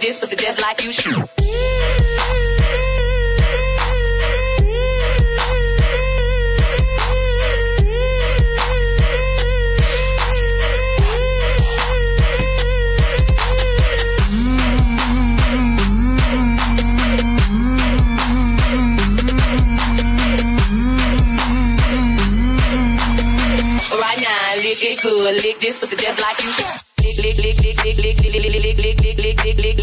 this pussy just like you should. Right now, lick it good, lick this pussy just like you should. Lick, lick, lick, lick, lick, lick, lick, lick, lick, lick, lick, lick, lick, lick.